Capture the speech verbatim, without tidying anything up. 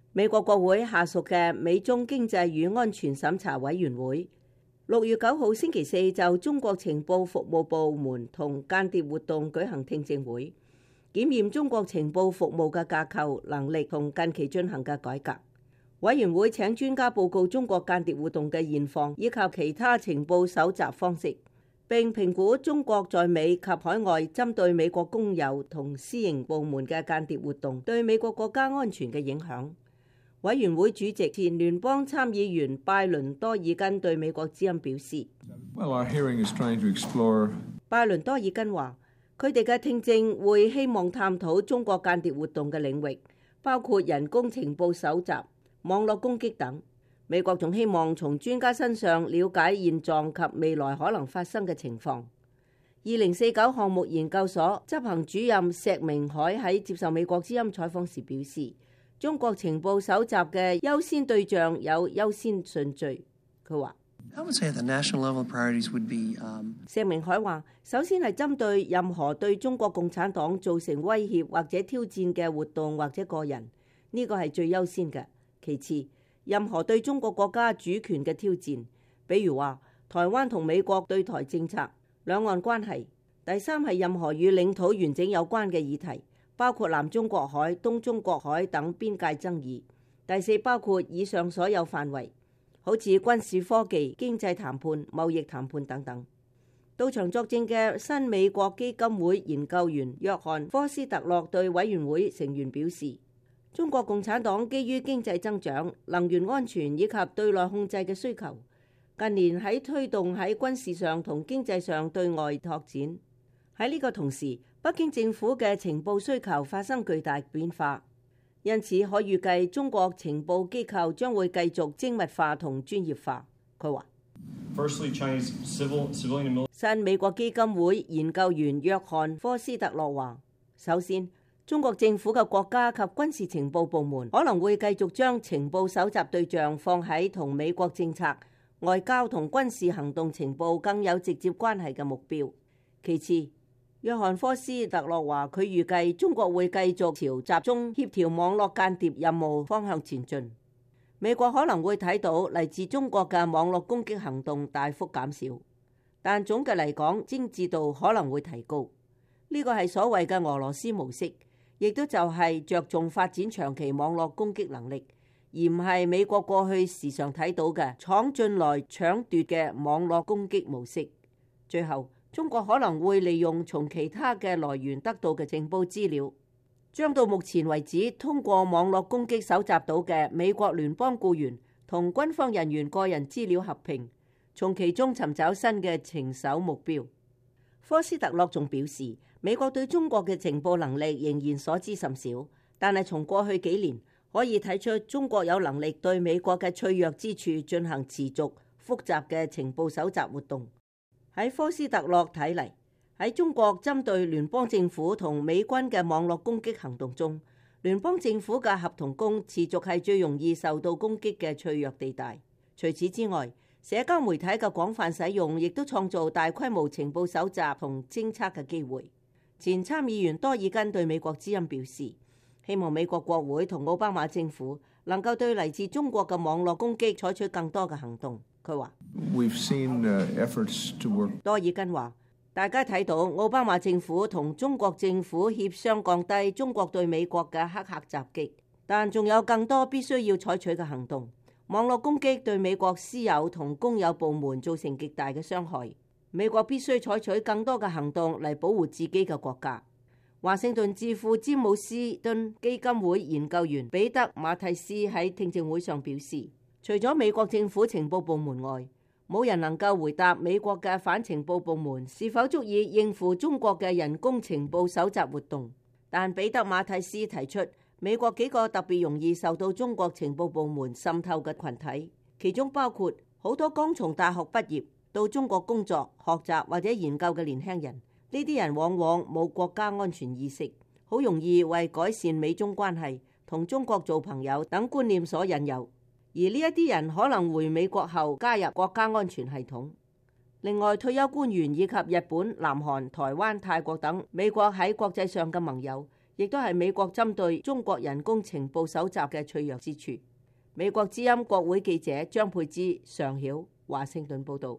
美國國會下屬嘅美中經濟與安全審查委員會六月九號星期四就中國情報服務部門同間諜活動舉行聽證會，檢驗中國情報服務嘅架構、能力同近期進行嘅改革。委員會請專家報告中國間諜活動嘅現況以及其他情報搜集方式，並評估中國在美及海外針對美國公有同私營部門嘅間諜活動對美國國家安全嘅影響。委員會主席前聯邦參議員拜倫多爾根對美國之音表示 ，Well, our hearing is trying to explore... 拜倫多爾根話，佢哋嘅聽證會希望探討中國間諜活動嘅領域，包括人工情報搜集、網絡攻擊等。美國仲希望從專家身上了解現狀及未來可能發生嘅情況。二零四九項目研究所執行主任石明海喺接受美國之音採訪時表示，中國情報搜集嘅優先對象有優先順序。佢話，石明海話，首先係針對任何對中國共產黨造成威脅或者挑戰嘅活動或者個人，呢個係最優先嘅。其次，任何對中國國家主權嘅挑戰，比如話台灣同美國對台政策、兩岸關係。第三係任何與領土完整有關嘅議題，包括南中國海、東中國海等邊界爭議。第四包括以上所有範圍，好似軍事科技、經濟談判、貿易談判等等。到場作證嘅新美國基金會研究員約翰科斯特洛對委員會成員表示，中國共產黨基於經濟增長、能源安全以及對內控制嘅需求，近年喺推動喺軍事上同經濟上對外拓展。喺呢個同時，北京政府嘅情報需求發生巨大變化，因此可預計中國情報機構將會繼續精密化同專業化。佢話，新美國基金會研究員約翰科斯特洛話，首先，中國政府嘅國家及軍事情報部門可能會繼續將情報搜集對象放喺同美國政策、外交同軍事行動情報更有直接關係嘅目標。其次，約翰科斯特洛話，佢預計中國會繼續朝集中協調網絡間諜任務方向前進。美國可能會睇到嚟自中國嘅網絡攻擊行動大幅減少，但總嘅嚟講，精緻度可能會提高。呢個係所謂嘅俄羅斯模式，亦都就係着重發展長期網絡攻擊能力，而唔係美國過去時常睇到嘅闖進來搶奪嘅網絡攻擊模式。最後，中國可能會利用從其他嘅來源得到嘅情報資料，將到目前為止通過網絡攻擊搜集到嘅美國聯邦僱員同軍方人員個人資料合併，從其中尋找新嘅情搜目標。科斯特洛仲表示，美國對中國嘅情報能力仍然所知甚少，但係從過去幾年可以睇出中國有能力對美國嘅脆弱之處進行持續複雜嘅情報搜集活動。喺科斯特洛睇嚟，喺中國針對聯邦政府同美軍嘅網絡攻擊行動中，聯邦政府嘅合同工持續係最容易受到攻擊嘅脆弱地帶。除此之外，社交媒體嘅廣泛使用亦都創造大規模情報搜集同偵測嘅機會。前參議員多爾根對美國之音表示，希望美國國會同奧巴馬政府能夠對嚟自中國嘅網絡攻擊採取更多嘅行動。佢話 ：We've seen efforts to work。 多爾根話：大家睇到奧巴馬政府同中國政府協商降低中國對美國嘅黑客襲擊，但仲有更多必須要採取嘅行動。網絡攻擊對美國私有同公有部門造成極大嘅傷害，美國必須採取更多嘅行動嚟保護自己嘅國家。華盛頓智庫詹姆斯敦基金會研究員彼得馬蒂斯喺聽證會上表示，除咗美國政府情報部門外，冇人能夠回答美國嘅反情報部門是否足以應付中國嘅人工情報搜集活動。但彼得馬蒂斯提出，美國幾個特別容易受到中國情報部門滲透嘅群體，其中包括好多剛從大學畢業到中國工作、學習或者研究嘅年輕人。呢啲人往往冇國家安全意識，好容易為改善美中關係、同中國做朋友等觀念所引誘。而呢一啲人可能回美國後加入國家安全系統。另外，退休官員以及日本、南韓、台灣、泰國等美國喺國際上嘅盟友， 亦都係美國針對中國人工情報搜集嘅脆弱之處。美國之音國會記者張佩芝、常曉華盛頓報導。